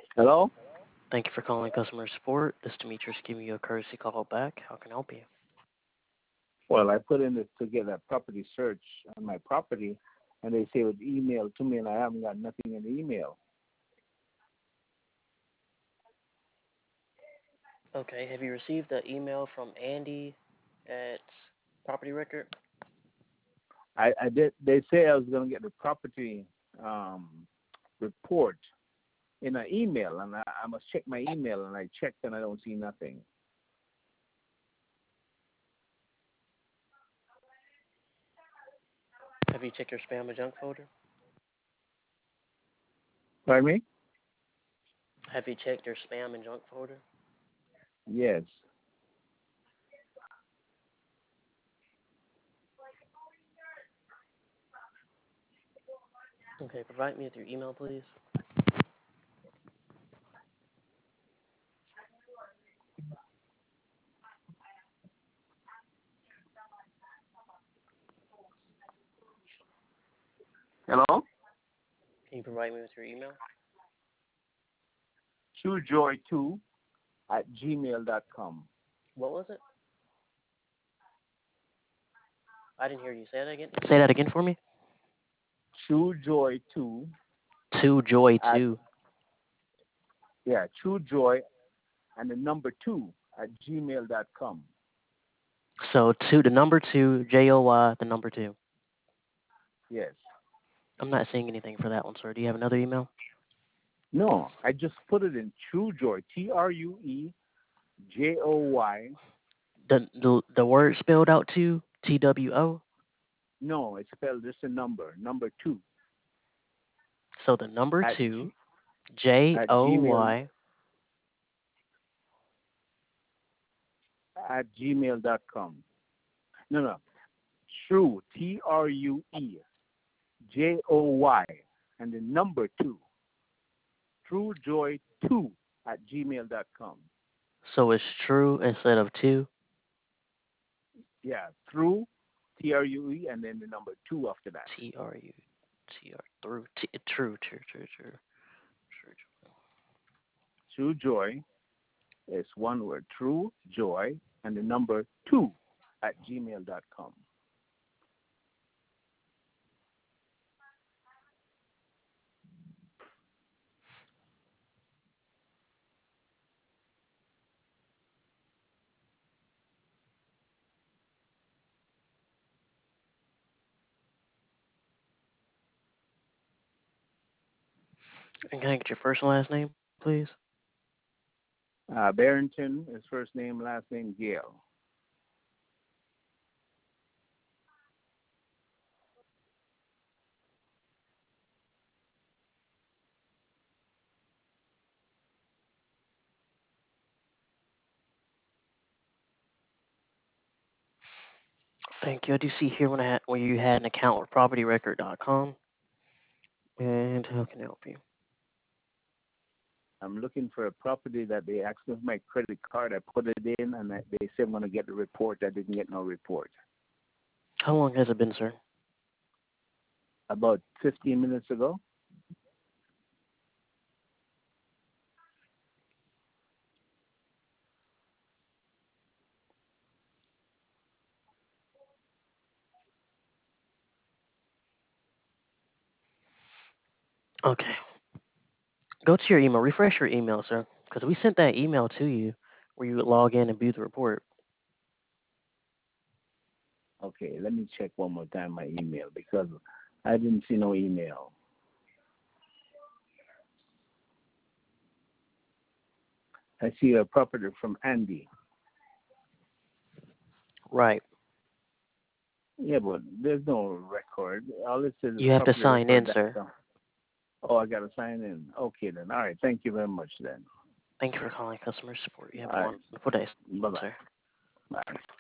Hello? Thank you for calling customer support. This is Demetrius giving you a courtesy call back. How can I help you? Well, I put in this to get a property search on my property, and they say it was emailed to me, and I haven't got nothing in the email. Okay, have you received the email from Andy at Property Record? I did. They say I was going to get the property um, report in an email, and I must check my email, and I checked, and I don't see nothing. Have you checked your spam and junk folder? Pardon me? Have you checked your spam and junk folder? Yes. Okay, provide me with your email, please. Hello? Can you provide me with your email? TrueJoy2 at gmail.com. What was it? I didn't hear you. Say that again. Say that again for me. TrueJoy2 Two joy at, two. TrueJoy and the number 2 at gmail.com. So two, the number two, JOY, the number two. Yes. I'm not seeing anything for that one, sir. Do you have another email? No, I just put it in TrueJoy, TrueJoy. The word spelled out to TWO. No, it's spelled just a number 2 So the number at two, at gmail JOY. at gmail.com. No, True, TrueJoy, and the number 2, TrueJoy2 at gmail.com. So it's true instead of two. Yeah, through TRUE and then the number 2 after that. Through true. True Joy is one word, True Joy, and the number 2 at gmail.com. And can I get your first and last name, please? Barrington is first name, last name Gale. Thank you. I do see here when you had an account with PropertyRecord.com. And how can I help you? I'm looking for a property that they asked me for my credit card. I put it in, and they said I'm going to get the report. I didn't get no report. How long has it been, sir? About 15 minutes ago. Okay. Go to your email. Refresh your email, sir. Because we sent that email to you where you would log in and view the report. Okay, let me check one more time my email because I didn't see no email. I see a property from Andy. Right. Yeah, but there's no record. All it says is You have to property sign in, record. sir. Oh, I got to sign in. Okay, then. All right. Thank you very much, then. Thank you for calling customer support. You have All a right. wonderful day, Bye-bye. sir. Bye.